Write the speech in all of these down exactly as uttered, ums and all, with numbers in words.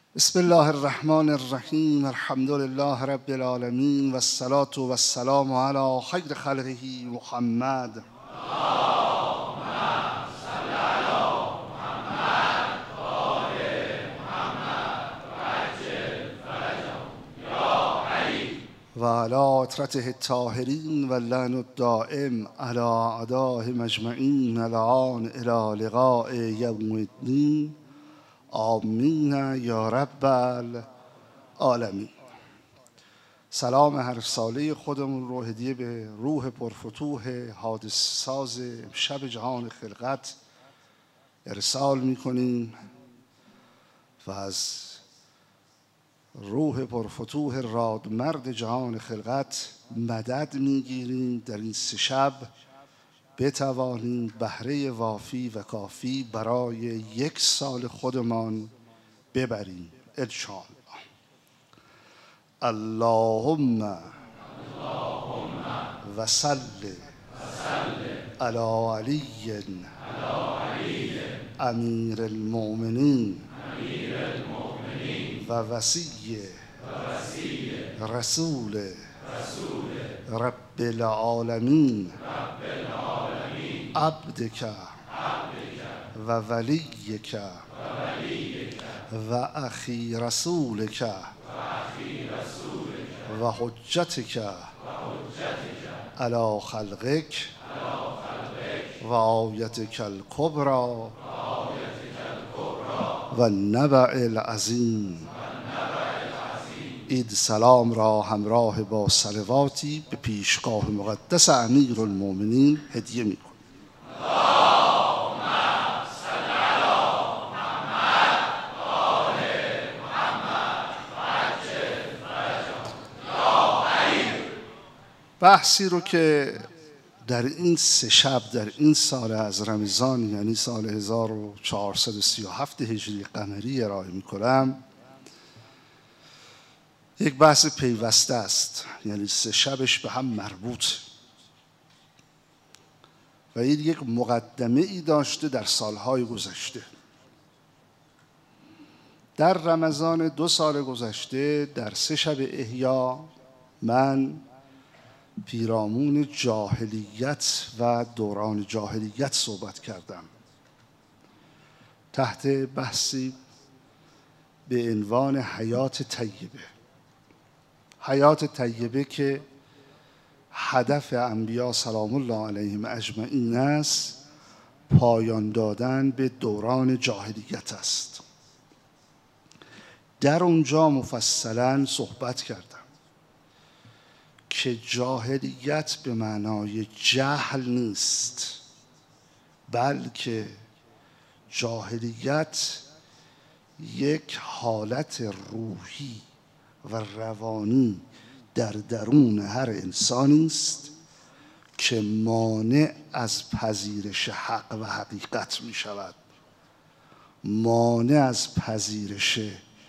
بسم الله الرحمن الرحیم. الحمد لله رب العالمین و الصلاة و السلام علی خیر خلقه محمد. و علی اطرته الطاهرین و اللعن الدائم علی اعدائهم اجمعین الان الی لقاء یوم الدین. آمین یا رب العالمین. سلام هر ساله خودمون رو هدیه به روح پرفتوح حادث ساز امشب جهان خلقت ارسال میکنیم و از روح پرفتوح رادمرد جهان خلقت مدد میگیریم در این سه شب بتوانیم بهره وافی و کافی برای یک سال خودمان ببریم انشاءالله. اللهم و صل علی علی امیر المؤمنین و وصی رسول رب العالمین عبدک و ولیک و اخی رسولک و حجتک علی خلقک و آیتک الکبری و النبأ العظیم. عید سلام را همراه با صلواتی به پیشگاه مقدس امیر المؤمنین هدیه می کنم. بحثی رو که در این سه شب در این سال از رمضان یعنی سال هزار و چهارصد و سی و هفت هجری قمری ارائه می کنم یک بحث پیوسته است، یعنی سه شبش به هم مربوط و این یک مقدمه ای داشته در سالهای گذشته. در رمضان دو سال گذشته در سه شب احیا من پیرامون جاهلیت و دوران جاهلیت صحبت کردم تحت بحثی به عنوان حیات طیبه. حیات طیبه که هدف انبیا سلام الله علیهم اجمعین است پایان دادن به دوران جاهلیت است. در اونجا مفصلا صحبت کردم که جاهلیت به معنای جهل نیست، بلکه جاهلیت یک حالت روحی و روانی در درون هر انسانی است که مانع از پذیرش حق و حقیقت می شود، مانع از پذیرش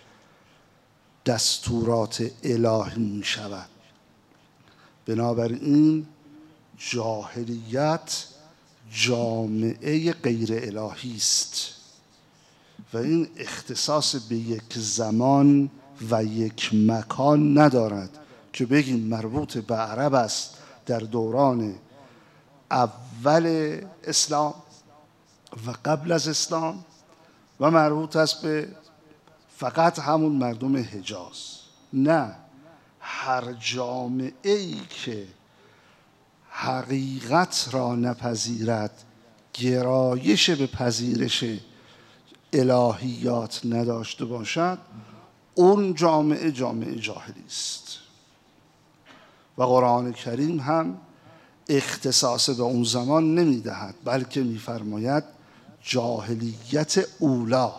دستورات الهی می شود. بنابراین جاهلیت جامعه غیر الهی است و این اختصاص به یک زمان و یک مکان ندارد که بگیم مربوط به عرب است در دوران اول اسلام و قبل از اسلام و مربوط است به فقط همون مردم حجاز. نه، هر جامعه ای که حقیقت را نپذیرد، گرایش به پذیرش الهیات نداشته باشد، اون جامعه جامعه جاهلی است و قرآن کریم هم اختصاص به اون زمان نمیدهد، بلکه میفرماید جاهلیت اولا،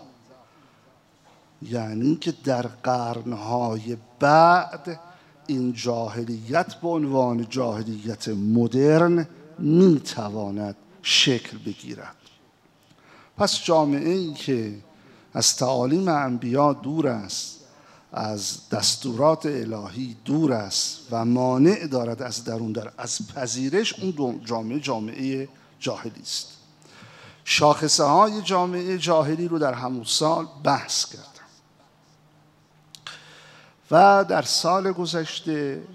یعنی که در قرنهای بعد این جاهلیت به عنوان جاهلیت مدرن میتواند شکل بگیرد. پس جامعه ای که از تعالیم انبیا دور است، از دستورات الهی دور است و مانع دارد از درون در از پذیرش، اون جامعه جامعه جاهلی است. شاخصه های جامعه جاهلی رو در همون سال بحث کردم. و در سال گذشته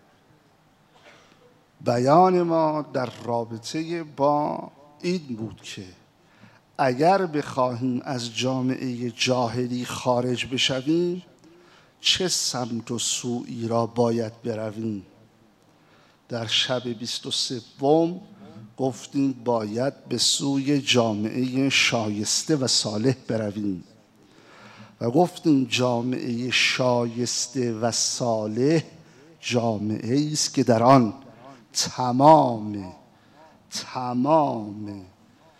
بیان ما در رابطه با این بود که اگر بخواهیم از جامعه جاهلی خارج بشویم چه سمت و سویی را باید برویم. در شب بیست و سوم گفتیم باید به سوی جامعه شایسته و صالح برویم و گفتیم جامعه شایسته و صالح جامعه است که در آن تمام تمام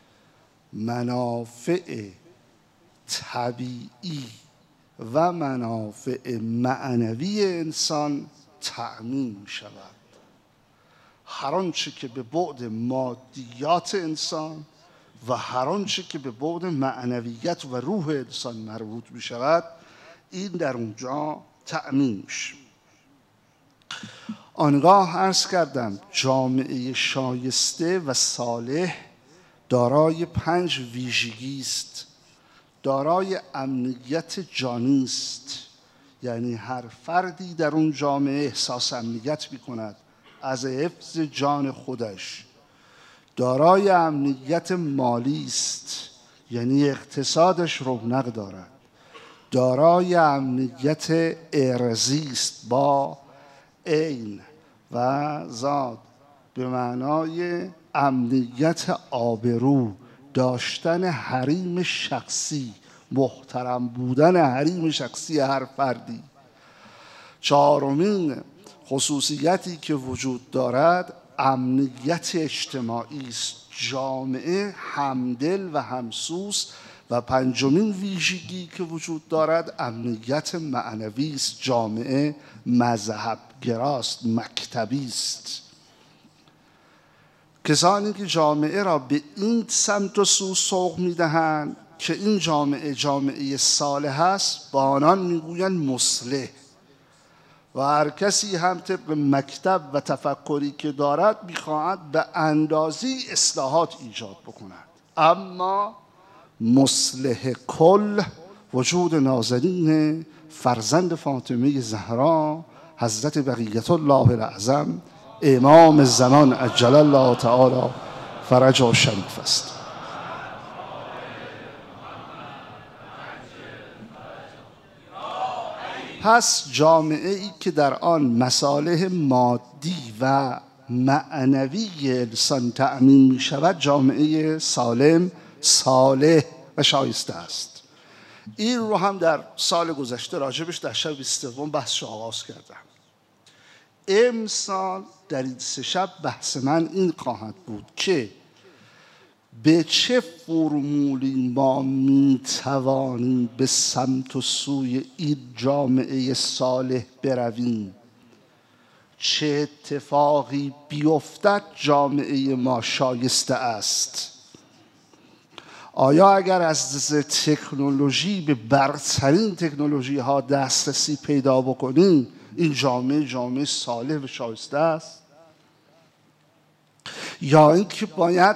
منافع طبیعی و منافع معنوی انسان تأمین می شود. هر آنچه که به بعد مادیات انسان و هر آنچه که به بعد معنویت و روح انسان مربوط می شود این در اونجا تأمین میشه. آنگاه عرض کردم جامعه شایسته و صالح دارای پنج ویژگی است. دارای امنیت جانی است، یعنی هر فردی در اون جامعه احساس امنیت می کند از حفظ جان خودش. دارای امنیت مالی است، یعنی اقتصادش رونق دارد. دارای امنیت ارضی است با عین و ذات به معنای امنیت آبرو، داشتن حریم شخصی، محترم بودن حریم شخصی هر فردی. چهارمین خصوصیتی که وجود دارد امنیت اجتماعی است، جامعه همدل و همسوس. و پنجمین ویژگی که وجود دارد امنیت معنوی است، جامعه مذهب گراست، مکتبی است. کسانی که جامعه را به این سمت و سو سوق میدهند که این جامعه جامعه صالح است با آنان میگویند مصلح و هر کسی هم طبق مکتب و تفکری که دارد میخواهد به اندازی اصلاحات ایجاد بکند. اما مصلح کل وجود نازنین فرزند فاطمه زهرا حضرت بقیت الله الاعظم امام زمان عجل الله تعالی فرجه شریف است. پس جامعه ای که در آن مصالح مادی و معنوی انسان تأمین می شود جامعه سالم، صالح و شایسته است. این رو هم در سال گذشته راجبش در شب بیست و سوم بحثش آغاز کردم. امسال در این سه شب بحث من این خواهد بود که به چه فرمولی ما می توانیم به سمت و سوی این جامعه صالح برویم. چه اتفاقی بیفتد جامعه ما شایسته است. آیا اگر از تکنولوژی به برترین تکنولوژی ها دسترسی پیدا بکنیم این جامعه جامعه صالح و شایسته است؟ یا اینکه باید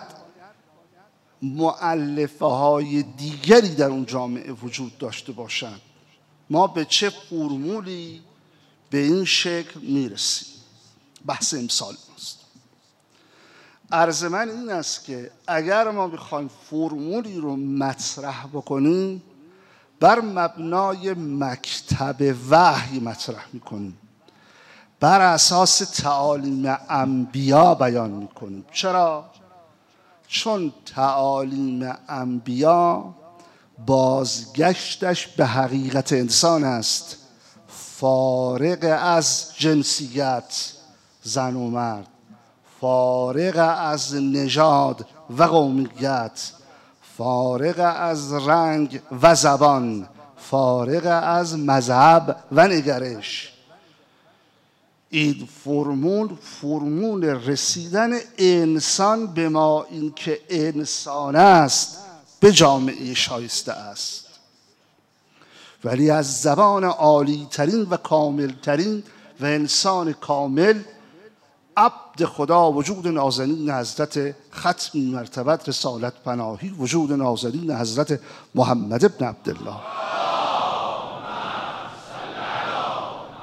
مؤلفه های دیگری در اون جامعه وجود داشته باشند؟ ما به چه فرمولی به این شکل میرسیم؟ بحث امسال است. عرض من این است که اگر ما بخوایم فرمولی رو مطرح بکنیم بر مبنای مکتب وحی مطرح میکنیم، بر اساس تعالیم انبیا بیان میکنیم. چرا؟ چون تعالیم انبیا بازگشتش به حقیقت انسان است، فارغ از جنسیت زن و مرد، فارغ از نژاد و قومیت، فارغ از رنگ و زبان، فارغ از مذهب و نگرش. این فرمول فرمول رسیدن انسان به ما این که انسان است به جامعه شایسته است. ولی از زبان عالی ترین و کامل ترین و انسان کامل عبد خدا، وجود نازنین حضرت ختمی مرتبت رسالت پناهی، وجود نازنین حضرت محمد ابن عبدالله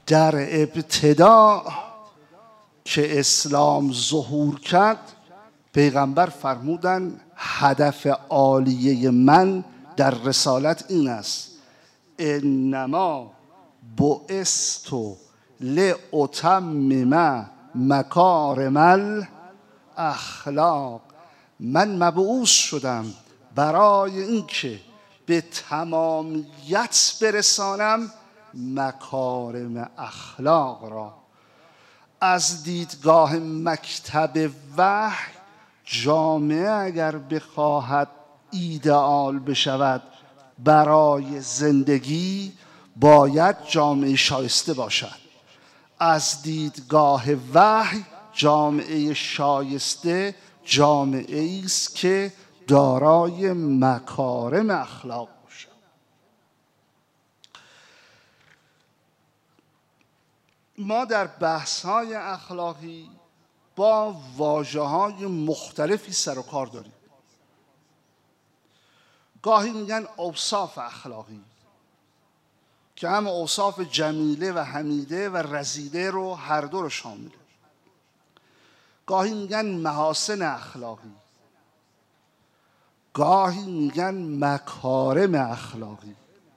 در ابتدا که اسلام ظهور کرد پیغمبر فرمودن هدف عالیه من در رسالت این است: انما بعثت لاتمم مکارم الاخلاق. من مبعوث شدم برای اینکه به تمامیت برسانم مکارم اخلاق را. از دیدگاه مکتب وحی جامعه اگر بخواهد ایدئال بشود برای زندگی باید جامعه شایسته باشد. از دیدگاه وحی جامعه شایسته جامعه است که دارای مکارم اخلاق باشد. ما در بحث‌های اخلاقی با واژه‌های مختلفی سر و کار داریم. گاهی میگن اوصاف اخلاقی که هم اوصاف جمیله و حمیده و رذیله رو هر دو رو شامله. گاهی میگن محاسن اخلاقی، گاهی میگن مکارم اخلاقی.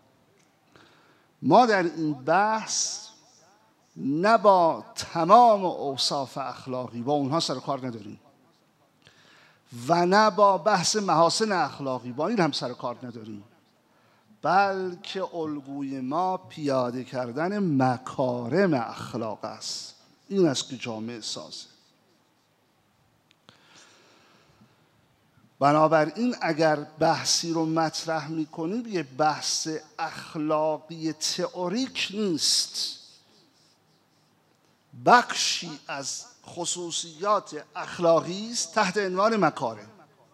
ما در این بحث نه با تمام اوصاف اخلاقی با اونها سر کار نداریم و نه با بحث محاسن اخلاقی با این هم سر کار نداریم، بلکه الگوی ما پیاده کردن مکارم اخلاق است. این است که جامعه سازه. بنابراین اگر بحثی رو مطرح میکنیم یه بحث اخلاقی تئوریک نیست، بخشی از خصوصیات اخلاقی است تحت عنوان مکارم.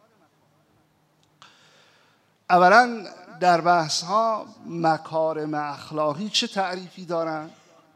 اولا در بحث ها مکارم اخلاقی چه تعریفی دارن؟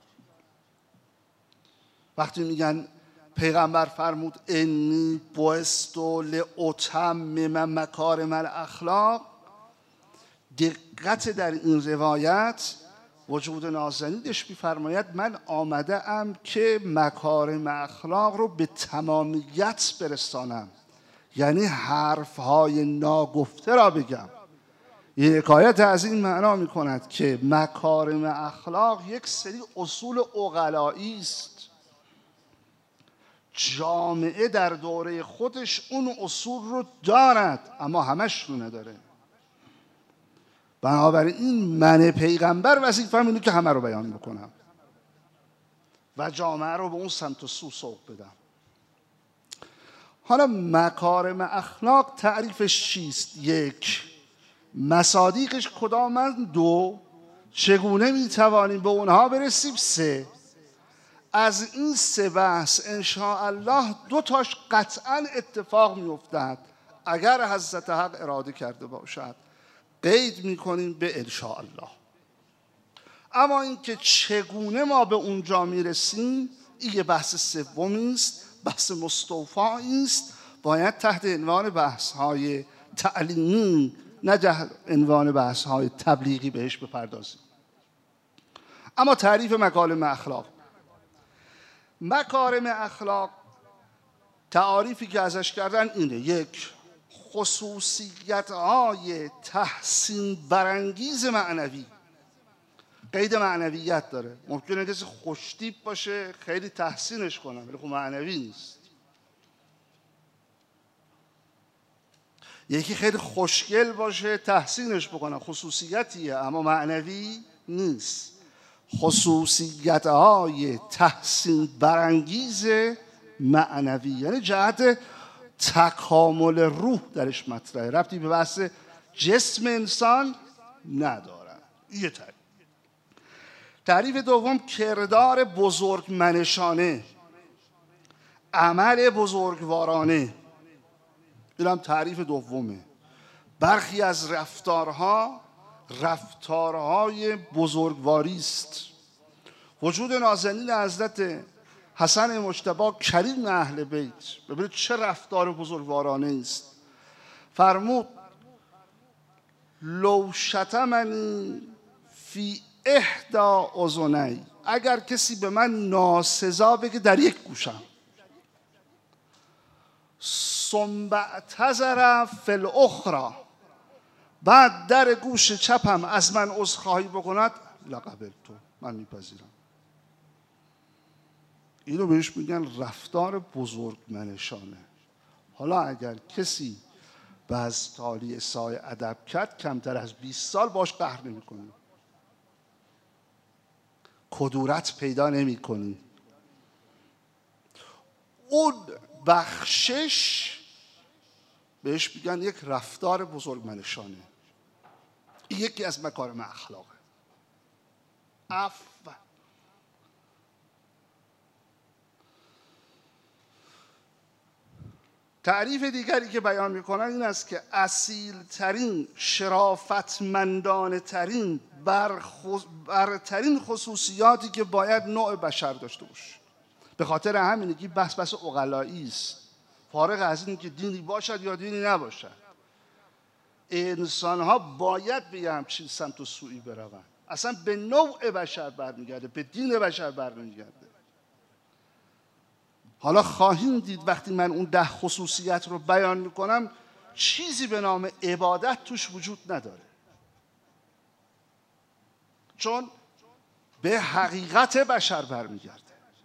وقتی میگن پیغمبر فرمود انی بعثت لاتمم مکارم الاخلاق، دقت در این روایت وجود نازنینش می‌فرماید من آمده ام که مکارم اخلاق رو به تمامیت برسانم، یعنی حرف‌های ناگفته را بگم. این حکایت از این معنا می‌کند که مکارم اخلاق یک سری اصول عقلایی است. جامعه در دوره خودش اون اصول رو دارد اما همش رو نداره. بنابراین من پیغمبر وظیفه‌م اینه که همه رو بیان بکنم و جامعه رو به اون سمت و سو سوق بدم. حالا مکارم اخلاق تعریفش چیست؟ یک، مصادیقش کدامند؟ دو، چگونه میتوانیم به اونها برسیم؟ سه. از این سه بحث انشاءالله دو تاش قطعا اتفاق میافتد اگر حضرت حق اراده کرده باشد. قید میکنیم به انشاءالله. اما اینکه چگونه ما به اونجا میرسیم این یه بحث سومی است، بحث مستوفی است، باید تحت عنوان بحث های تعلیمی نه تحت عنوان بحث های تبلیغی بهش بپردازیم. اما تعریف مکارم اخلاق. مکارم اخلاق تعریفی که ازش کردن اینه: یک، خصوصیت‌های تحسین برانگیز معنوی. قید معنویت داره. ممکنه کسی خوشتیپ باشه خیلی تحسینش کنم ولی خب معنوی نیست. یکی خیلی خوشگل باشه تحسینش بکنم، خصوصیتیه اما معنوی نیست. خصوصیت‌های تحسین برانگیز معنوی یعنی جهت تکامل روح درش مطرحه، ربطی به بحث جسم انسان نداره. یه تعریف. تعریف دوم کردار بزرگمنشانه، عمل بزرگوارانه. اینم تعریف دومه. برخی از رفتارها رفتارهای بزرگواری است. وجود نازنین حضرت حسن مجتبی کریم اهل بیت، ببینید چه رفتار بزرگوارانه است. فرمود لو شتمنی فی احدا اذنی، اگر کسی به من ناسزا بگه در یک گوشم، ثم اعتذر فی الاخری، بعد در گوش چپم از من عذرخواهی بکند، لقبلتو، من میپذیرم. اینو بهش میگن رفتار بزرگمنشانه. حالا اگر کسی به از تالی سای ادب کرد، کمتر از بیست سال باش قهر نمی کنی، کدورت پیدا نمی کنی. اون بخشش بهش میگن یک رفتار بزرگمنشانه. این یکی از مکارم اخلاقه. عفو. تعریف دیگری که بیان میکنن این است که اصیل ترین، شرافتمندانه ترین، برترین خصوصیاتی که باید نوع بشر داشته باشه. به خاطر همینه که بحث بحث عقلایی است، فارغ از این که دینی باشد یا دینی نباشد. انسان ها باید به یه همچین سمت و سویی بروند. اصلا به نوع بشر برمیگرده، به دین بشر برمیگرده. حالا خواهیم دید وقتی من اون ده خصوصیت رو بیان میکنم چیزی به نام عبادت توش وجود نداره، چون به حقیقت بشر برمیگرده.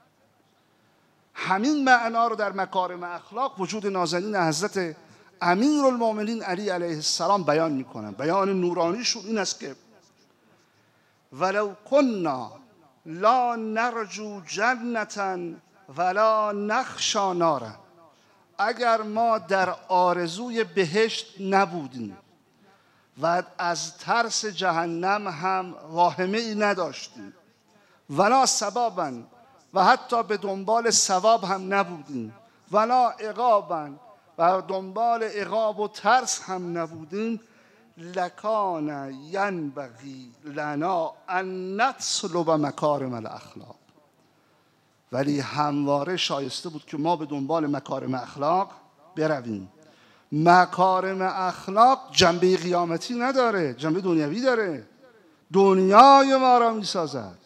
همین معنا رو در مکارم اخلاق وجود نازنین حضرت امیرالمؤمنین علی علیه السلام بیان میکنن. بیان نورانیشون این است که ولو کنا لا نرجو جنتا ولا نخشا نارا، اگر ما در آرزوی بهشت نبودیم و از ترس جهنم هم واهمه ای نداشتیم، ولا ثوابا، و حتی به دنبال ثواب هم نبودیم، ولا عقابا، و دنبال عقاب و ترس هم نبودیم، لکان ینبغی لنا ان نطلب مکارم الاخلاق، ولی همواره شایسته بود که ما به دنبال مکارم اخلاق برویم. مکارم اخلاق جنبه قیامتی نداره، جنبه دنیوی داره، دنیای ما را می سازد.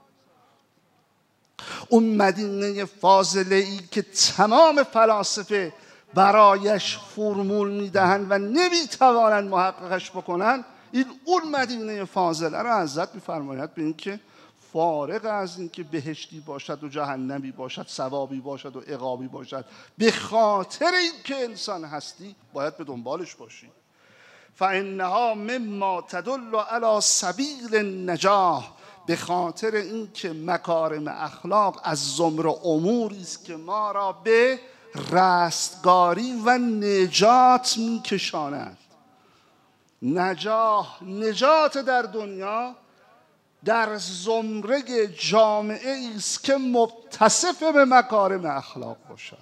اون مدینه فاضله ای که تمام فلاسفه برایش فرمول میدهند و نمیتوانند محققش بکنن، این اون مدینه فاضله را حضرت میفرماید به این که فارغ از این که بهشتی باشد و جهنمی باشد، ثوابی باشد و عقابی باشد، به خاطر این که انسان هستی باید به دنبالش باشی. فانها مما تدل علی سبیل النجاح، به خاطر این که مکارم اخلاق از زمره اموری است که ما را به رستگاری و نجات میکشاند. نجاح، نجات در دنیا در زمره جامعه است که متصف به مکارم اخلاق باشد،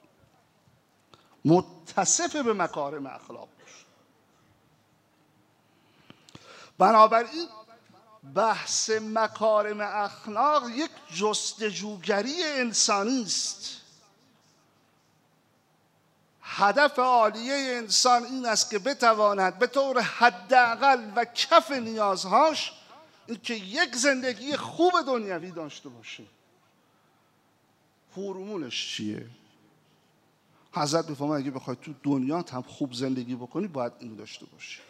متصف به مکارم اخلاق باشد. بنابراین بحث مکارم اخلاق یک جستجوگری انسانی است. هدف عالیه انسان این است که بتواند به طور حداقل و کف نیازهاش این که یک زندگی خوب دنیوی داشته باشه. فرمولش چیه؟ حضرت میفرماید اگه بخوای تو دنیا هم خوب زندگی بکنی باید اینو داشته باشی.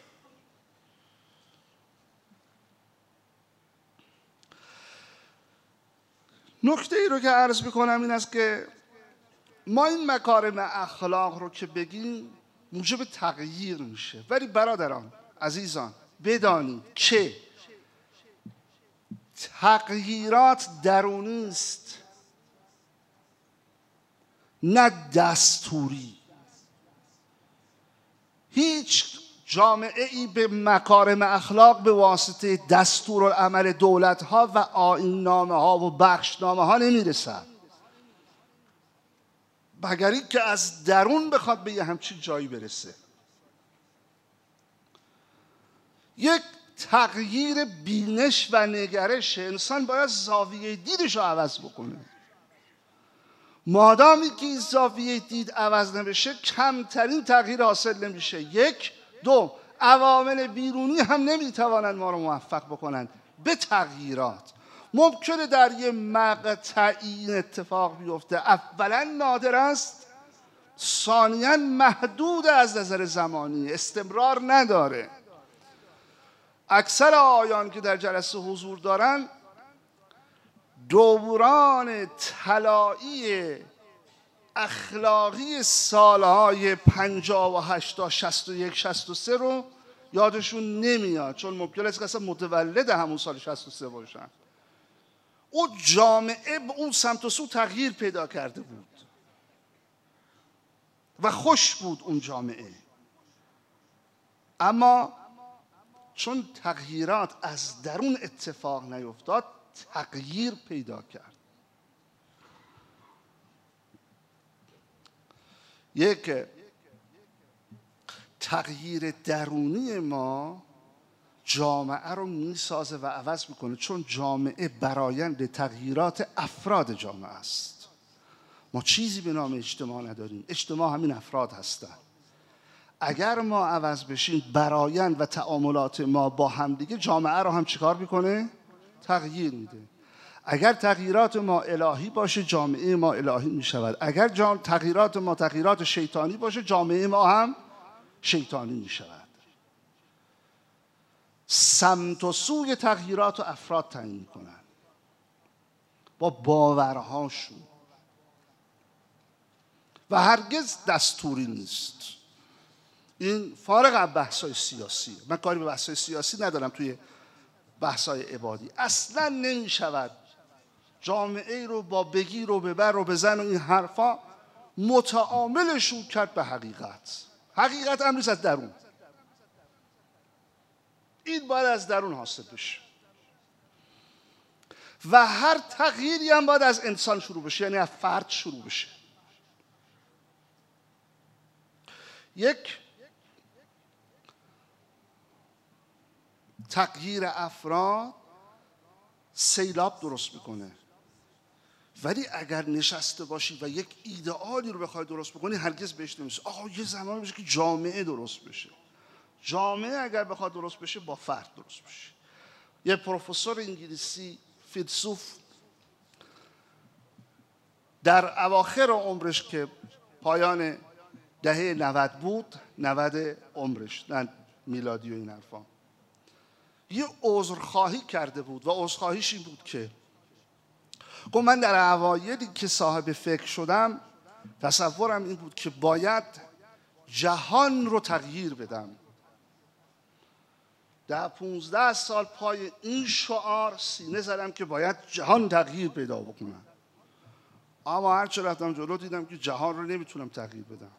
نکته ای رو که عرض میکنم این است که ما این مکارم اخلاق رو که بگیم موجب تغییر میشه، ولی برادران عزیزان بدانید که تغییرات درونی است نه دستوری. هیچ جامعه ای به مکارم اخلاق به واسطه دستورالعمل دولت ها و آیین نامه ها و بخشنامه ها نمیرسد، مگر این که از درون بخواد به یه همچین جایی برسه. یک تغییر بینش و نگرش انسان باید زاویه دیدش رو عوض بکنه. مادامی که این زاویه دید عوض نمیشه کمترین تغییر حاصل نمیشه. یک دو عوامل بیرونی هم نمیتوانند ما رو موفق بکنند. به تغییرات. ممکنه در یه مقطعی این اتفاق بیفته، اولا نادر است، ثانیا محدود از نظر زمانی، استمرار نداره. اکثر آیان که در جلسه حضور دارن دوران طلایی اخلاقی سالهای پنجاه و هشت تا شصت و یک شصت و سه رو یادشون نمیاد، چون ممکن است که اصلا متولد همون سال شصت و سه باشن. اون جامعه به اون سمت و سو تغییر پیدا کرده بود و خوش بود اون جامعه، اما چون تغییرات از درون اتفاق نیفتاد تغییر پیدا کرد. یک تغییر درونی ما جامعه رو میسازه و عوض میکنه، چون جامعه برآیند تغییرات افراد جامعه است. ما چیزی به نام اجتماع نداریم، اجتماع همین افراد هستن. اگر ما عوض بشیم برآیند و تعاملات ما با همدیگه جامعه رو هم چیکار میکنه؟ تغییر میده. اگر تغییرات ما الهی باشه جامعه ما الهی میشود، اگر تغییرات ما تغییرات شیطانی باشه جامعه ما هم شیطانی میشود. سمت و سوی تغییرات و افراد تعیین میکنن با باورهاشون و هرگز دستوری نیست. این فارغ از بحث‌های سیاسی، من کاری به بحث‌های سیاسی ندارم، توی بحث‌های عبادی اصلا نمی‌شود جامعه رو با بگیر و ببر و بزن و این حرفا متعاملشون کرد به حقیقت. حقیقت امریز از درون، این باید از درون حاصل بشه و هر تغییری هم باید از انسان شروع بشه، یعنی از فرد شروع بشه. یک تغییر افراد سیلاب درست میکنه، ولی اگر نشسته باشی و یک ایدئالی رو بخوای درست بکنی هرگز بهش نمیشه. آقا یه زمانی بشه که جامعه درست بشه. جامعه اگر بخواد درست بشه با فرد درست بشه. یه پروفسور انگلیسی فیلسوف در اواخر عمرش که پایان دهه نود بود، نود عمرش نه میلادی و این حرفا، یه عذرخواهی کرده بود و عذرخواهیش این بود که گفت من در اوایلی که صاحب فکر شدم تصورم این بود که باید جهان رو تغییر بدم. در پونزده سال پای این شعار سینه زدم که باید جهان تغییر پیدا بکنم، اما هرچه رفتم جلو دیدم که جهان رو نمیتونم تغییر بدم.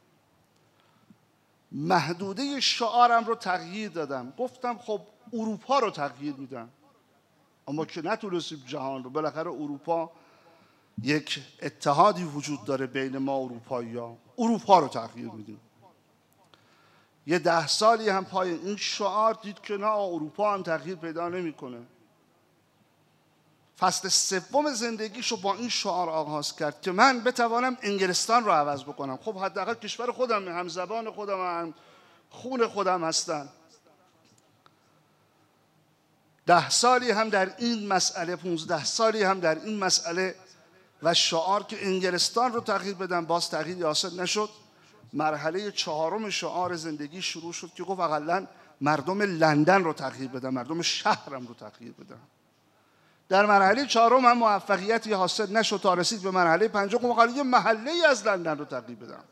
محدوده شعارم رو تغییر دادم، گفتم خب اروپا رو تغییر میدم، اما که نتونستیم جهان رو. بالاخره اروپا یک اتحادی وجود داره بین ما اروپایی‌ها، اروپا رو تغییر میدیم. یه ده سالی هم پای این شعار دید که نه اروپا هم تغییر پیدا نمیکنه. فصل سوم زندگیشو با این شعار آغاز کرد که من بتوانم انگلستان رو عوض بکنم. خب حداقل کشور خودم، هم زبان خودم، هم خون خودم هستن. ده سالی هم در این مسئله، پونزده سالی هم در این مسئله و شعار که انگلستان رو تغییر بدم، باز تغییری حاصل نشد. مرحله چهارم شعار زندگی شروع شد که گفت اقلا مردم لندن رو تغییر بدم، مردم شهرم رو تغییر بدم. در مرحله چهارم هم موفقیتی حاصل نشد تا رسید به مرحله پنجم، گفت اقلا یه محله از لندن رو تغییر بدم،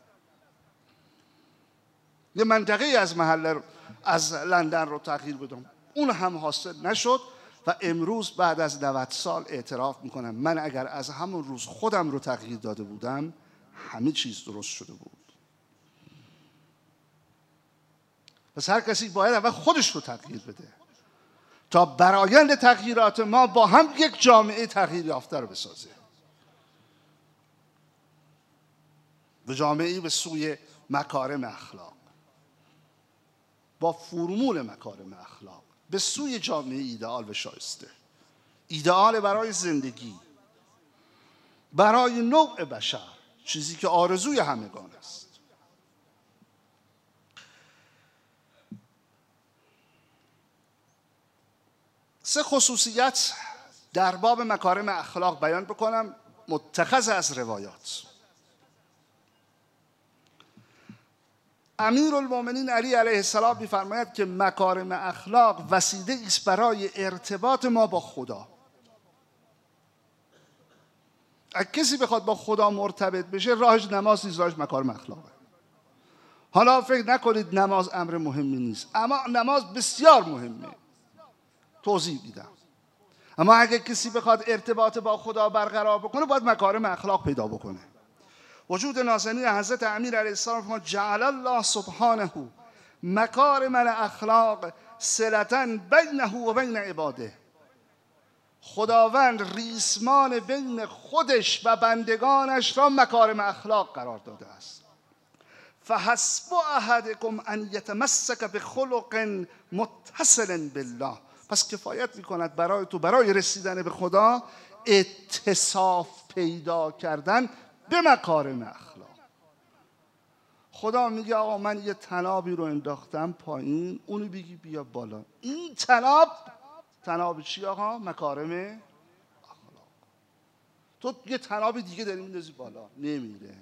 یه منطقه از محله از لندن رو تغییر بدم. اون هم حاصل نشد و امروز بعد از نود سال اعتراف میکنم من اگر از همون روز خودم رو تغییر داده بودم همه چیز درست شده بود. پس هر کسی باید اول خودش رو تغییر بده تا برآیند تغییرات ما با هم یک جامعه تغییر یافته رو بسازه و جامعه‌ای به سوی مکارم اخلاق، با فرمول مکارم اخلاق، به سوی جامعه ایدئال و شایسته، ایدئال برای زندگی، برای نوع بشر، چیزی که آرزوی همگان است. سه خصوصیت در باب مکارم اخلاق بیان بکنم متخذ از روایات. امیرالمومنین علی علیه السلام می‌فرماید که مکارم اخلاق وسیله است برای ارتباط ما با خدا. اگه کسی بخواد با خدا مرتبط بشه راهش نماز نیست، راهش مکارم اخلاقه. حالا فکر نکنید نماز امر مهمی نیست، اما نماز بسیار مهمه. توضیح میدم. اما اگه کسی بخواد ارتباط با خدا برقرار بکنه باید مکارم اخلاق پیدا بکنه. وجود نازنین حضرت امیر علیه السلام فرمود جعل الله سبحانه مکارم الاخلاق صلة بینه و بین عباده. خداوند ریسمان بین خودش و بندگانش را مکارم اخلاق قرار داده است. فحسب احدکم ان یتمسک بخلق متصل بالله. پس کفایت میکند برای تو برای رسیدن به خدا اتصاف پیدا کردن به مکارم اخلاق. خدا میگه آقا من یه طنابی رو انداختم پایین، اونو بگی بیا بالا. این طناب طناب چی آقا؟ مکارم اخلاق. تو یه طناب دیگه داری میندازی بالا، نمیره.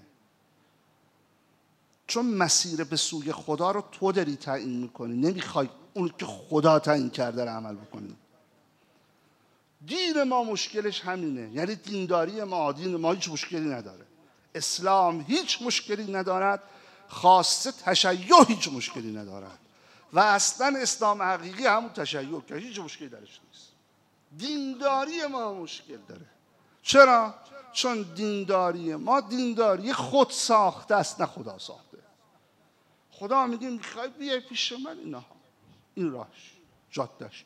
چون مسیر به سوی خدا رو تو داری تعیین میکنی، نمیخوای اون که خدا تعیین کرده رو عمل بکنی. دین ما مشکلش همینه، یعنی دینداری ما، دین ما هیچ مشکلی نداره. اسلام هیچ مشکلی ندارد، خاصه تشیع هیچ مشکلی ندارد و اصلا اسلام حقیقی همون تشیع که هیچ مشکلی درش نیست. دینداری ما مشکل داره. چرا؟ چون دینداری ما دینداری خود ساخته است نه خدا ساخته. خدا میگه میخوای بیای پیش من، اینا این راهش جادهش.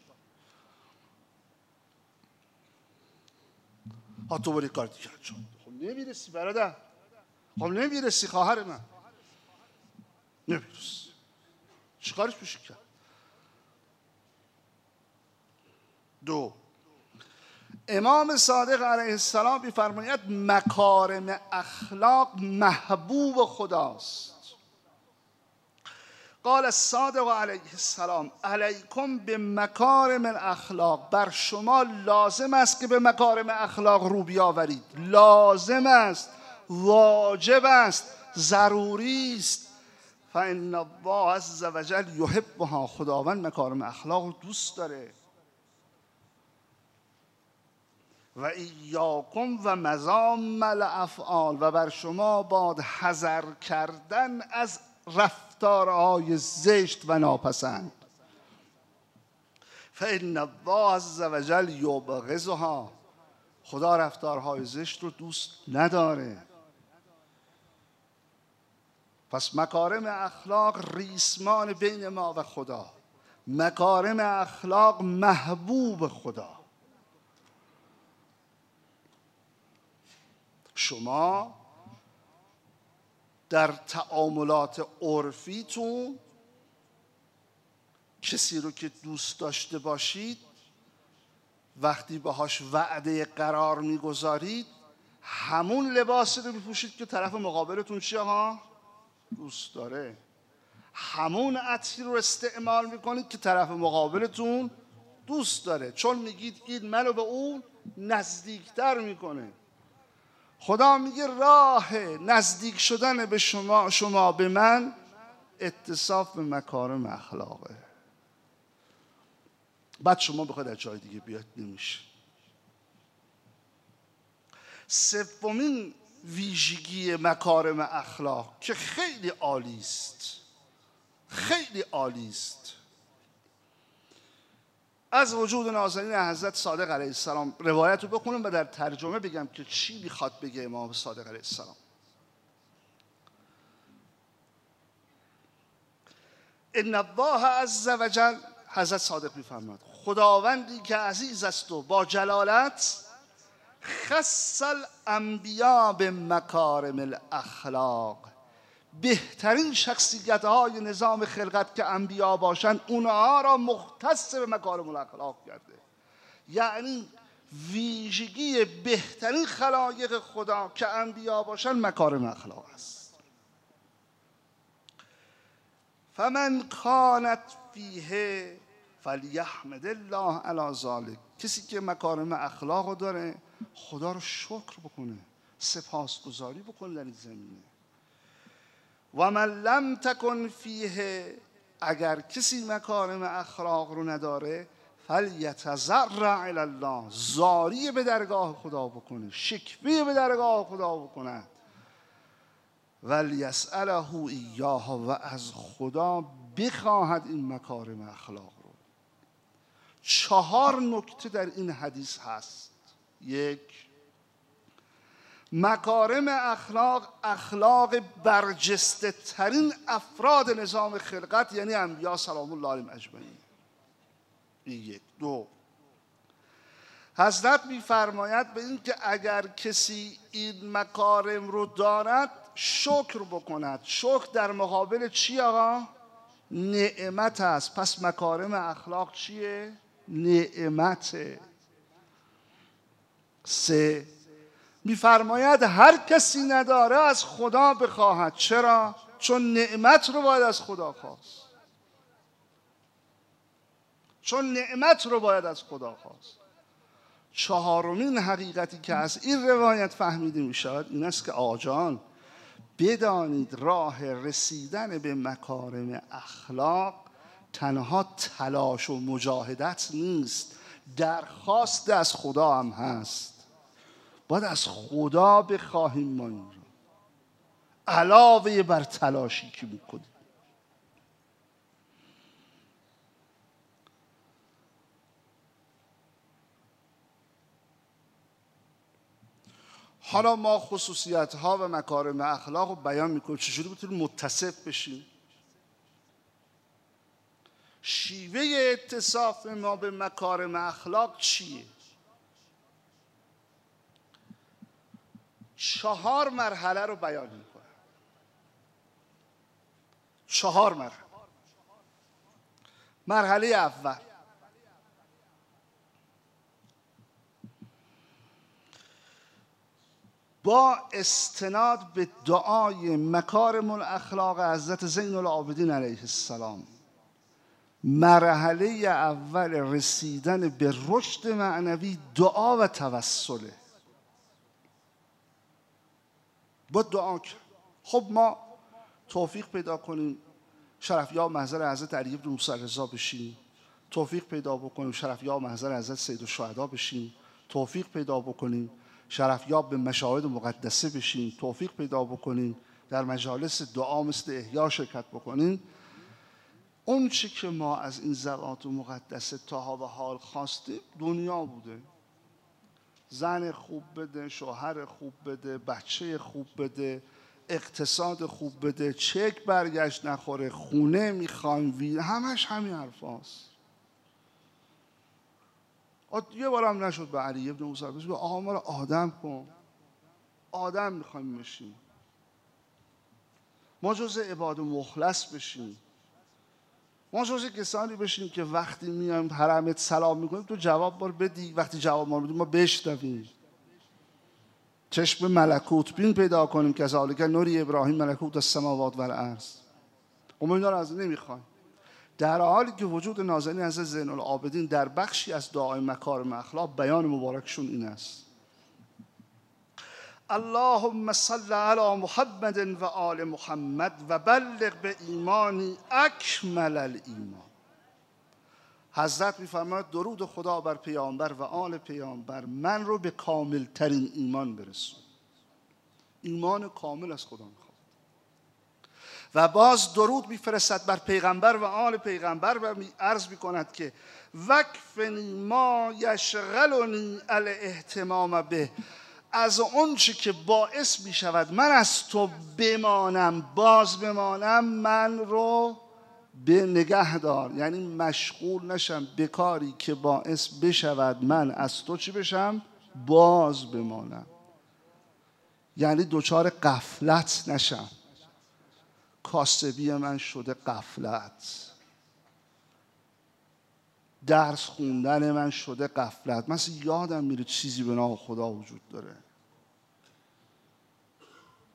ها تو بری کار دیگه انجام. خب نمیرسی برادر، خب نمیرسی خواهر من، نمیرسی. چیکارش میشه کرد؟ دو، امام صادق علیه السلام می‌فرماید مکارم اخلاق محبوب خداست. قال الصادق علیه السلام علیکم به مکارم الاخلاق. بر شما لازم است که به مکارم اخلاق رو بیاورید. لازم است، واجب است، ضروری است. فان الله عز وجل یحبها. خداوند مکارم اخلاق رو دوست داره. و ایاکم و مذام الافعال. و بر شما باد حذر کردن از رفتارهای زشت و ناپسند. فان الله عز وجل یبغضها. خدا رفتارهای زشت رو دوست نداره. پس مکارم اخلاق ریسمان بین ما و خدا. مکارم اخلاق محبوب خدا. شما در تعاملات عرفیتون کسی رو که دوست داشته باشید وقتی باهاش وعده قرار میگذارید همون لباسی رو میپوشید که طرف مقابلتون چیه ها؟ دوست داره. همون عطری رو استعمال میکنید که طرف مقابلتون دوست داره، چون میگید این منو به اون نزدیکتر میکنه. خدا میگه راه نزدیک شدن به شما شما به من اتصاف به مکارم اخلاقه. بعد شما بخواید از جای دیگه بیاد نمیشه. سومین ویژگی مکارم اخلاق که خیلی عالی است، خیلی عالی است، از وجود نازنین حضرت صادق علیه السلام روایت رو بخونم و در ترجمه بگم که چی میخواد بگه امام صادق علیه السلام. ان الله عز وجل، حضرت صادق میفرماد خداوندی که عزیز است و با جلالت، خص الانبیا به مکارم الاخلاق. بهترین شخصیت های نظام خلقت که انبیا باشند اونها را مختص به مکارم الاخلاق کرده. یعنی ویژگی بهترین خلایق خدا که انبیا باشند مکارم اخلاق است. فمن کانت فیه فلیحمد الله علی ذلک. کسی که مکارم اخلاق رو داره خدا رو شکر بکنه، سپاسگزاری بکنه در این زمینه. و من لم تکن فیه، اگر کسی مکارم اخلاق رو نداره فلیتضرع الی الله، زاری به درگاه خدا بکنه، شکوه به درگاه خدا بکنه. ولیسأله ایاه، و از خدا بخواهد این مکارم اخلاق رو. چهار نکته در این حدیث هست. یک، مکارم اخلاق اخلاق برجسته ترین افراد نظام خلقت، یعنی انبیا سلام الله علیهم اجمعین. یک. دو، حضرت می‌فرماید به این که اگر کسی این مکارم رو دارد شکر بکند. شکر در مقابل چی آقا؟ نعمت است. پس مکارم اخلاق چیه؟ نعمته. سه، میفرماید هر کسی نداره از خدا بخواهد. چرا؟ چون نعمت رو باید از خدا خواست. چون نعمت رو باید از خدا خواست. چهارمین حقیقتی که از این روایت فهمیده می شود این است که آجان بدانید راه رسیدن به مکارم اخلاق تنها تلاش و مجاهدت نیست، درخواست از خدا هم هست. باید از خدا بخواهیم ما این رو، علاوه بر تلاشی که میکنیم. حالا ما خصوصیت ها و مکارم اخلاق رو بیان میکنیم، چجوری بتونیم متصف بشیم. شیوه اتصاف ما به مکارم اخلاق چیه؟ چهار مرحله رو بیان میکنم. چهار مرحله. مرحله اول، با استناد به دعای مکارم الاخلاق حضرت زین العابدین علیه السلام، مرحله اول رسیدن به رشد معنوی دعا و توسله. با دعا کرد. خب ما توفیق پیدا کنیم شرفیاب محضر حضرت علی بن موسی رضا بشیم، توفیق پیدا بکنیم شرفیاب محضر حضرت سید الشهدا بشیم، توفیق پیدا بکنیم شرفیاب به مشاهد مقدسه بشیم، توفیق پیدا بکنیم در مجالس دعا مثل احیا شرکت بکنیم. اون چی که ما از این ذوات مقدسه تا به حال خواستیم دنیا بوده. زن خوب بده، شوهر خوب بده، بچه خوب بده، اقتصاد خوب بده، چک برگشت نخوره، خونه میخوایم، وی همش همین حرف هاست. یه بارم نشد به علی ابن موسی بگه آقا ما رو آدم کن، آدم میخوایم بشیم، ما جز عباد مخلص بشیم، ما جز کسانی بشیم که وقتی میایم حرمت سلام میکنیم تو جواب بار بدی، وقتی جواب ما بدیم ما بشنویم، چشم ملکوت بین پیدا کنیم که ذالک نوری ابراهیم ملکوت السماوات و الارض. ما اینا رو از نمیخوایم، در حالی که وجود نازنین حضرت زین العابدین در بخشی از دعای مکارم اخلاق بیان مبارکشون این است: اللهم صل علی محمد و آل محمد و بلغ به ایمانی اکمل الایمان. حضرت می‌فرماید درود خدا بر پیامبر و آل پیامبر من رو به کامل ترین ایمان برسون. ایمان کامل از خدا می‌خواد. و باز درود می‌فرستد بر پیغمبر و آل پیغمبر و عرض می‌کند که وکفنی ما یشغلنی الاهتمام به، از اون چی که باعث می شود من از تو بمانم، باز بمانم، من رو به نگه دار، یعنی مشغول نشم به کاری که باعث بشود من از تو چی بشم؟ باز بمانم، یعنی دوچار غفلت نشم. کاسبی من شده غفلت، درس خوندن من شده غفلت، من اصلا یادم میره چیزی به نام خدا وجود داره.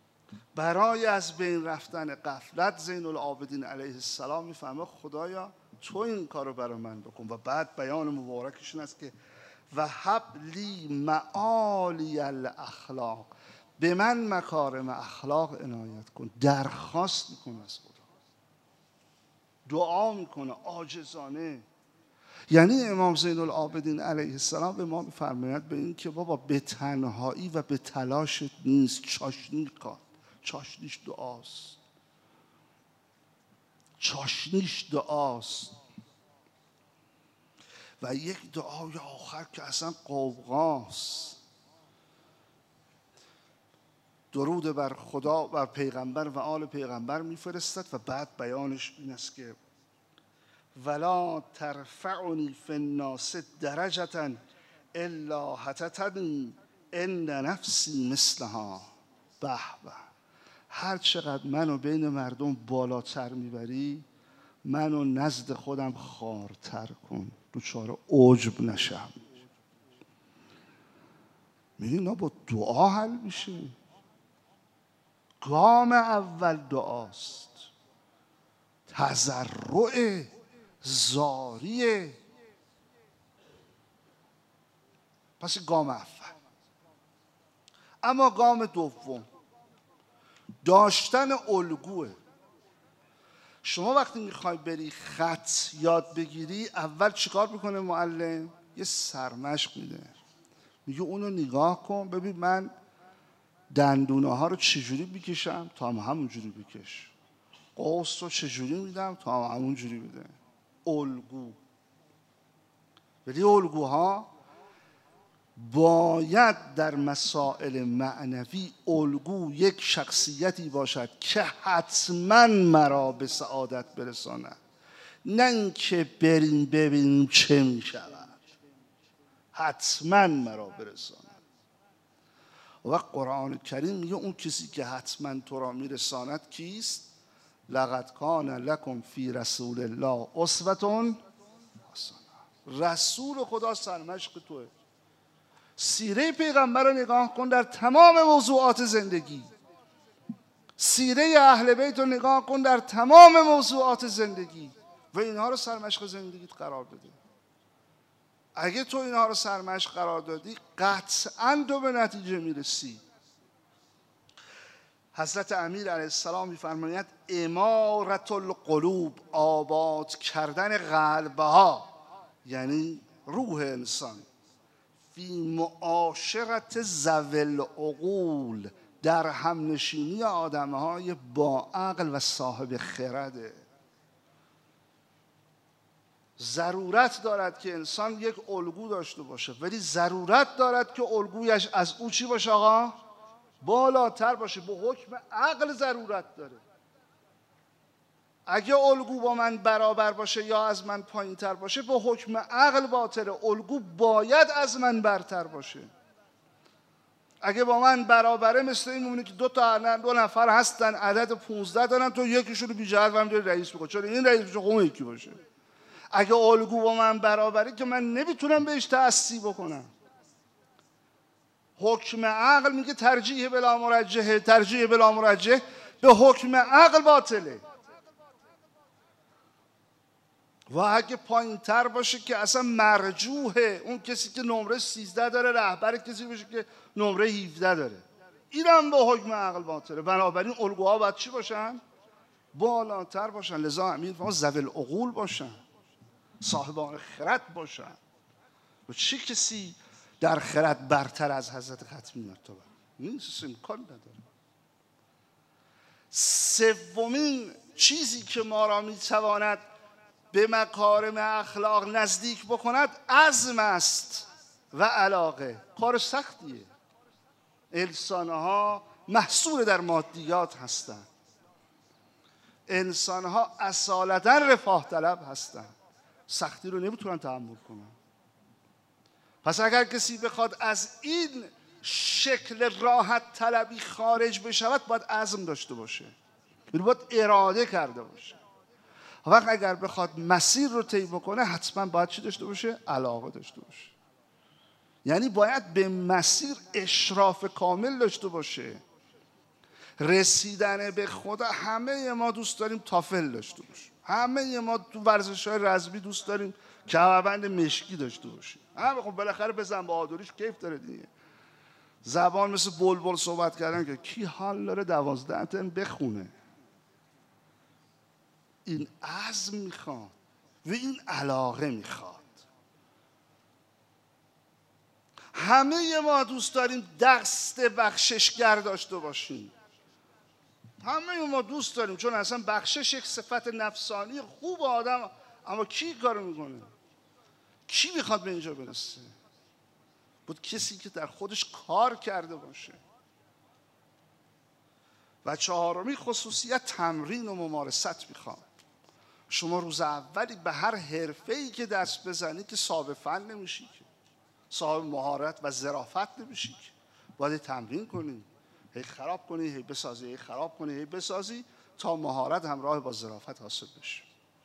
برای از بین رفتن غفلت زین العابدین علیه السلام میفهمه خدایا تو این کارو برای من بکن. و بعد بیان مبارکشون است که و هب لی معالی الاخلاق، به من مکارم اخلاق عنایت کن. درخواست میکنه از خدا، دعا میکنه عاجزانه. یعنی امام زین العابدین علیه السلام به ما میفرماید به این که بابا به تنهایی و به تلاشت نیست، چاشنی کن. چاشنیش دعاست، چاشنیش دعاست. و یک دعای آخر که اصلا قوقاست، درود بر خدا و پیغمبر و آل پیغمبر میفرستد و بعد بیانش این است که ولا ترفعنی فی الناس درجة الا حتتنی ان نفسی مثلها. به به، هر چقدر منو بین مردم بالاتر میبری، منو نزد خودم خوارتر کن، دوچار عجب نشم. می‌بینی با دعا حل میشه. گام اول دعاست، تضرع زاریه. پس گام اول. اما گام دوم داشتن الگوه. شما وقتی میخوای بری خط یاد بگیری، اول چیکار میکنه معلم؟ یه سرمشق میده، میگه اونو نگاه کن ببین من دندونه ها رو چجوری بکشم تا هم همونجوری بکش، قوس رو چجوری میدم تا هم همونجوری بده. الگو. ولی الگوها باید در مسائل معنوی الگو یک شخصیتی باشد که حتما مرا به سعادت برساند، نه اینکه بریم ببینیم چه می شود، حتما مرا برساند. و قرآن کریم میگه اون کسی که حتما تو را میرساند کیست؟ لقد کان لکم فی رسول الله اسوة حسنه. رسول خدا سرمشق توه. سیره پیغمبر رو نگاه کن در تمام موضوعات زندگی، سیره اهل بیت رو نگاه کن در تمام موضوعات زندگی و اینها رو سرمشق زندگیت قرار بده. اگه تو اینها رو سرمشق قرار دادی قطعاً تو به نتیجه میرسی. حضرت امیر علیه السلام میفرماید امارة القلوب، آباد کردن قلبها، یعنی روح انسان، فی معاشرت ذوی العقول، در همنشینی آدمهای با عقل و صاحب خرده. ضرورت دارد که انسان یک الگو داشته باشه، ولی ضرورت دارد که الگویش از او چی باشه آقا؟ بالاتر باشه. به حکم عقل ضرورت داره. اگه الگو با من برابر باشه یا از من پایین تر باشه، به حکم عقل باطله. الگو باید از من برتر باشه. اگه با من برابره مثل این میمونه که دو تا دو نفر هستن عدد پونزده دارن، تو یکیشون رو بی جهت هم داری رئیس بکن، چرا این رئیس بشه اون یکی باشه. اگه الگو با من برابره که من نمیتونم بهش تعصی بکنم. حکم عقل میگه ترجیح بلا مرجحه، ترجیح بلا مرجح به حکم عقل باطله. و اگه پایین تر باشه که اصلا مرجوحه، اون کسی که نمره سیزده داره رهبر کسی باشه که نمره هفده داره، اینم به حکم عقل باطله. بنابراین الگوها باید چی باشن؟ بالاتر باشن. لذا امیر فرمود ذوی العقول باشن، صاحبان خرد باشن. و چه کسی در خرد برتر از حضرت ختمی مرتبه؟ نیست، امکان نداره. سومین چیزی که ما را میتواند به مکارم اخلاق نزدیک بکند عزم است و علاقه. کار سختیه. انسانها محصور در مادیات هستند، انسانها اصالتا رفاه طلب هستند، سختی رو نمیتونن تحمل کنن. پس اگر کسی بخواد از این شکل راحت طلبی خارج بشود، باید عزم داشته باشه، باید اراده کرده باشه. وقت اگر بخواد مسیر رو طی بکنه، حتما باید چی داشته باشه؟ علاقه داشته باشه. یعنی باید به مسیر اشراف کامل داشته باشه. رسیدن به خدا همه ما دوست داریم تافل داشته باشه، همه ما تو ورزش‌های رزمی دوست داریم کمربند مشکی داشته باشیم. همه خب بالاخره بزن با آدوریش کیف داره دیگه. زبان مثل بلبل صحبت کردن که کی حال داره دوازده ترم بخونه. این عزم میخواد و این علاقه میخواد. همه ما دوست داریم دست بخششگر داشته باشیم. همه ما دوست داریم، چون اصلا بخشش یک صفت نفسانی خوب آدم. اما کی کارو میکنه؟ کی میخواد به اینجا برسه؟ بود کسی که در خودش کار کرده باشه. و چهارمی خصوصیت تمرین و ممارست میخواد. شما روز اولی به هر حرفه‌ای که دست بزنی که صاحب فن نمیشی، که صاحب مهارت و ظرافت نمیشی، که باید تمرین کنی، هی خراب کنی، هی بسازی، هی خراب کنی، هی بسازی تا مهارت همراه با ظرافت حاصل بشه.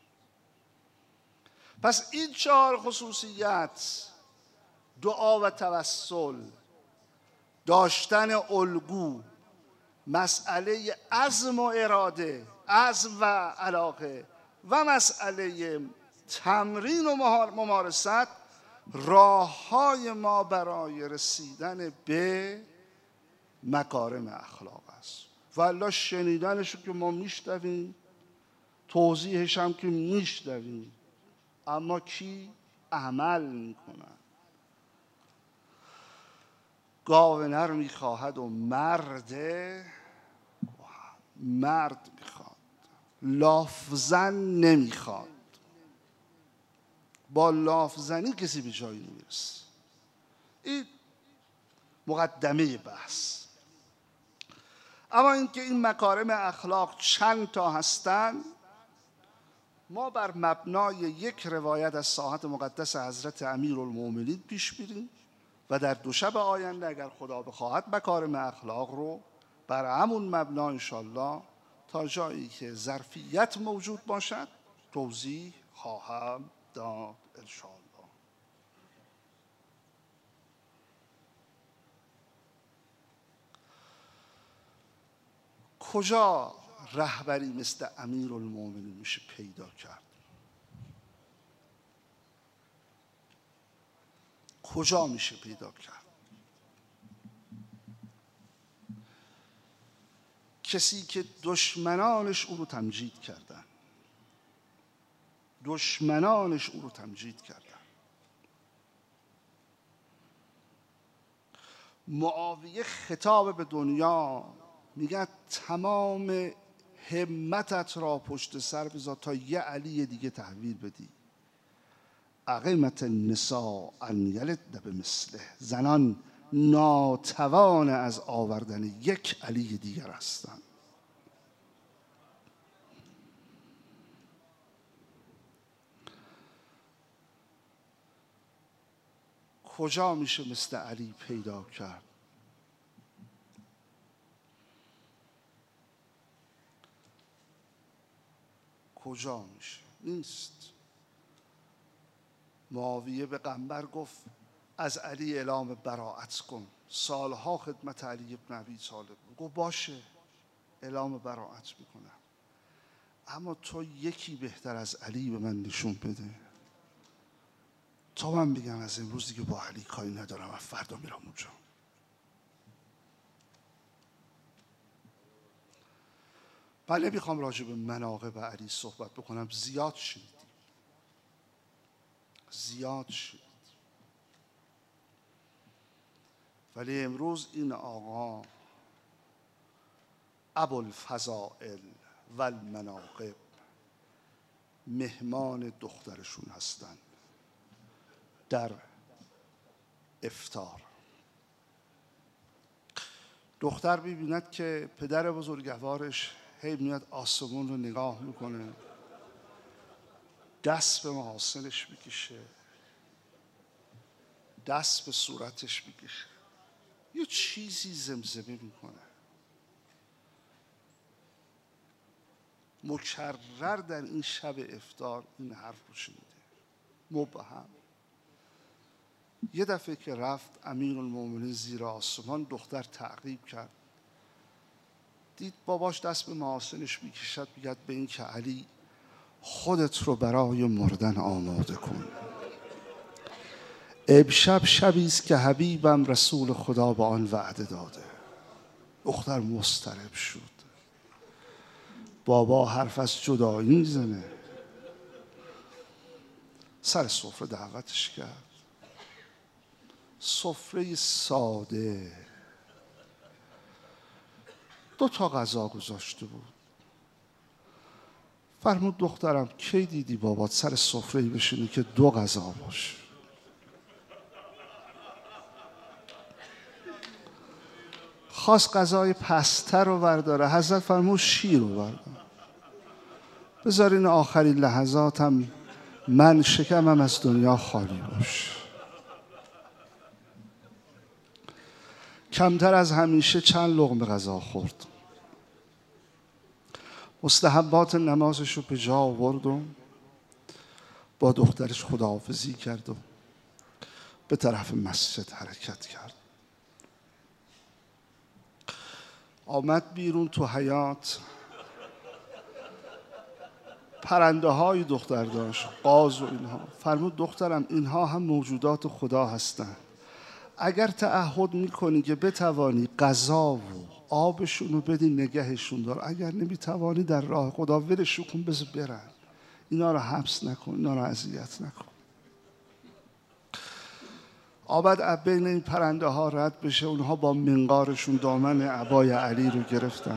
پس این چهار خصوصیت، دعا و توسل، داشتن الگو، مسئله عزم و اراده، عزم و علاقه و مسئله تمرین و ممارست، راه‌های ما برای رسیدن به مکارم اخلاق است. والا شنیدنشو که ما میشنویم، توضیحش هم که میشنویم، اما کی عمل میکنن؟ گاو نر میخواهد و مرد مرد میخواد، لافزن نمیخواد. با لافزنی کسی به جایی نمیرسه. این مقدمه بحث. اما اینکه این مکارم اخلاق چند تا هستن، ما بر مبنای یک روایت از ساحت مقدس حضرت امیرالمومنین پیش میریم و در دو شب آینده اگر خدا بخواهد مکارم اخلاق رو بر همون مبنا انشالله تا جایی که ظرفیت موجود باشد توضیح خواهم داد انشالله. کجا رهبری مثل امیرالمومنین میشه پیدا کرد؟ کجا میشه پیدا کرد؟ کسی که دشمنانش او رو تمجید کردن، دشمنانش او رو تمجید کردن. معاویه خطاب به دنیا میگه تمام همتت را پشت سر بذار تا یه علی دیگه تحویل بدی. اقیمت النساء ان یلدن بمثله، زنان ناتوان از آوردن یک علی دیگر هستند. کجا میشه مثل علی پیدا کرد؟ کجا میشه؟ نیست. معاویه به پیغمبر گفت از علی اعلام براءت کن. سالها خدمت علی ابن ابی طالب گفت باشه اعلام براءت میکنم، اما تو یکی بهتر از علی به من نشون بده تا من بگم از امروز دیگه با علی کاری ندارم و فردا میرم اونجا. من نمیخوام راجع به مناقب علی صحبت بکنم، زیاد شنیدیم، زیاد شنیدیم. ولی امروز این آقا ابوالفضائل و المناقب مهمان دخترشون هستند در افطار. دختر می‌بیند که پدر بزرگوارش هی میاد آسمون رو نگاه میکنه، دست به محاسنش میکشه، دست به صورتش میکشه، یه چیزی زمزمه میکنه. مکرر در این شب افطار این حرف رو شنیده، مبهم. یه دفعه که رفت امیرالمومنین زیر آسمان، دختر تعقیب کرد، دید باباش دست به محاسنش میکشد، میگد به این که علی خودت رو برای مردن آماده کن. امشب شبی است که حبیبم رسول خدا به آن وعده داده. دختر مضطرب شد. بابا حرف از جدایی میزنه. سر سفره دعوتش کرد. سفره ساده، دو تا غذا گذاشته بود. فرمود دخترم کی دیدی بابات سر سفره‌ای بشینی که دو غذا باشه؟ خواست غذای پستر رو برداره. حضرت فرمود شیر رو بردار. بذارین آخرین لحظاتم من شکمم از دنیا خالی باشه. کمتر از همیشه چند لقمه غذا خورد. مستحبات نمازش رو به جا آورد و با دخترش خداحافظی کرد و به طرف مسجد حرکت کرد. آمد بیرون تو حیاط. پرنده های دختر داشت، قاز و اینها. فرمود دخترم اینها هم موجودات خدا هستند. اگر تعهد میکنی که بتوانی غذا و آبشون رو بدی نگهشون دار، اگر نمیتوانی در راه خدا ولشون کن، بذار برن. اینا رو حبس نکن، اینا رو اذیت نکن. آمد بین این پرنده ها رد بشه. اونها با منقارشون دامن عبای علی رو گرفتن.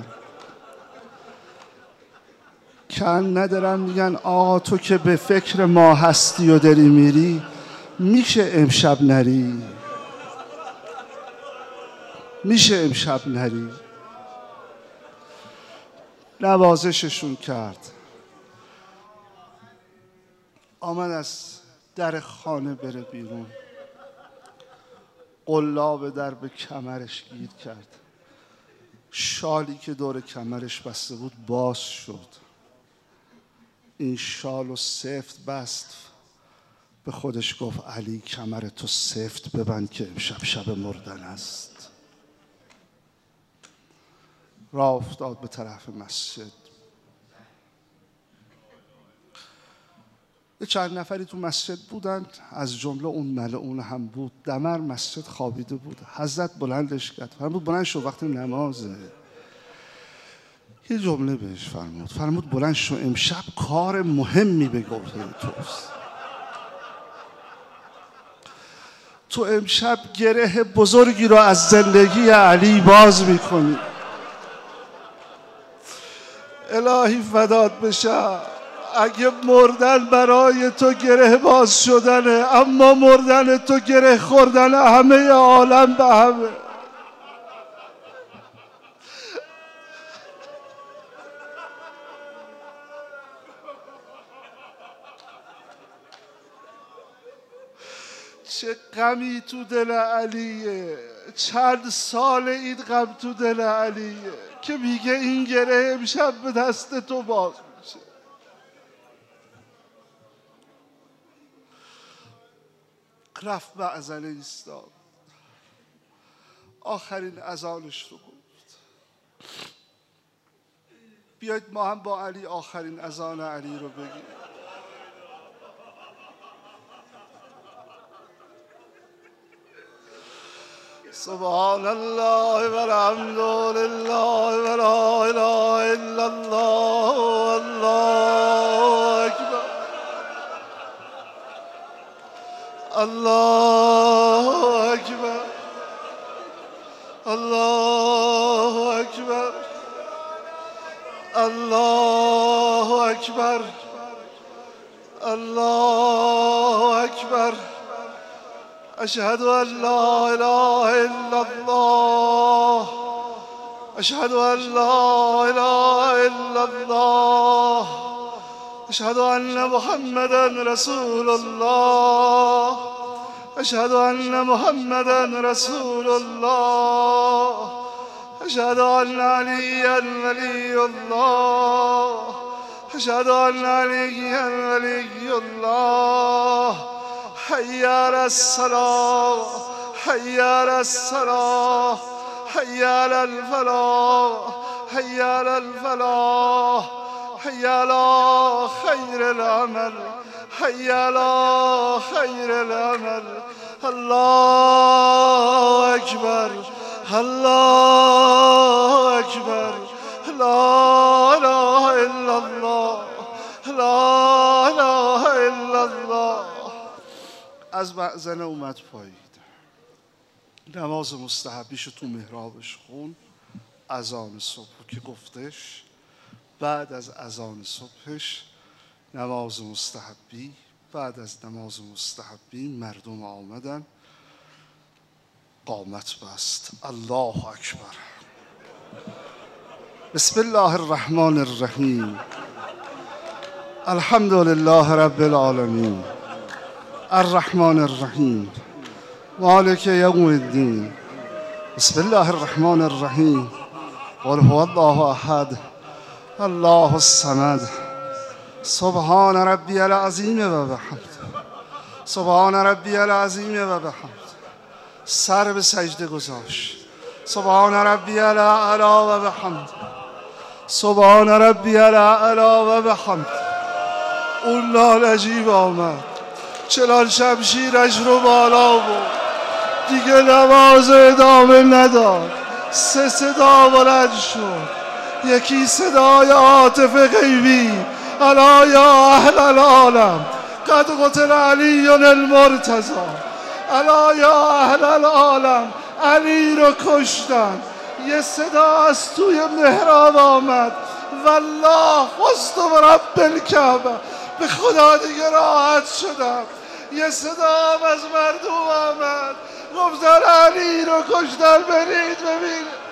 کن ندارن میگن آقا تو که به فکر ما هستی و داری میری، میشه امشب نری؟ میشه امشب نری؟ نوازششون کرد. آمد از در خانه بره بیرون. قلاب در به کمرش گیر کرد. شالی که دور کمرش بسته بود باز شد. این شال و سفت بست. به خودش گفت علی کمر تو سفت ببند که امشب شب مردن است. راه افتاد به طرف مسجد. چند نفری تو مسجد بودند، از جمله اون ملعون هم بود. دمر مسجد خوابیده بود. حضرت بلندش کرد. فرمود بلند شو، وقت نمازه. یه جمله بهش فرمود. فرمود بلند شو، امشب کار مهمی به گفته توست. تو امشب گره بزرگی رو از زندگی علی باز میکنی. الهی فدات بشه. اگه مردن برای تو گره باز شدنه، اما مردن تو گره خوردن همه عالم به همه. چه غمی تو دل علیه. چند سال این غم تو دل علیه که میگه این گره امشب به دست تو باز میشه. رفت به اذانه ایستاد. آخرین اذانش رو گفت. بیایید ما هم با علی آخرین اذان علی رو بگیم. سبحان الله و الحمد لله و لا اله الا الله الله اکبر الله اکبر الله اکبر الله اکبر الله اکبر اشهد ان لا اله الا الله اشهد ان لا اله الا الله اشهد ان محمدا رسول الله اشهد ان محمدا رسول الله اشهد ان عليا ولي الله اشهد ان عليا ولي الله حي على الصلاة حي على الصلاة حي على الفلاح حي على الفلاح حي على خير العمل حي على خير العمل الله أكبر الله أكبر لا إله إلا الله لا إله إلا الله. از مأذن اومد پایید، نماز مستحبیشو تو محرابش خون، اذان صبح که گفتش، بعد از اذان صبحش نماز مستحبی، بعد از نماز مستحبی مردم آمدن قامت بست. الله اکبر. بسم الله الرحمن الرحیم. الحمد لله رب العالمین الرحمن الرحیم مالک یوم الدین. بسم الله الرحمن الرحیم. قل هو الله احد الله الصمد. سبحان ربی العظیم و بحمد سبحان ربی العظیم و بحمد. سر به سجده گذاشت. سبحان ربی الاعلی و بحمد سبحان ربی الاعلی و بحمد. اون لالجیب آمد، چلال شمشیرش رو بالا بود، دیگه نماز ادامه نداد. سه صدا بلند شد، یکی صدای عاطف غیبی الا یا اهل العالم قد قتل علی المرتضی، الا یا اهل العالم علی رو کشتن. یه صدا از توی محراب آمد، والله خست و رب الکعبه، به خدا دیگه راحت شدم. یه صدا از مردم آمد، گفتن علی رو کشتن، برید ببین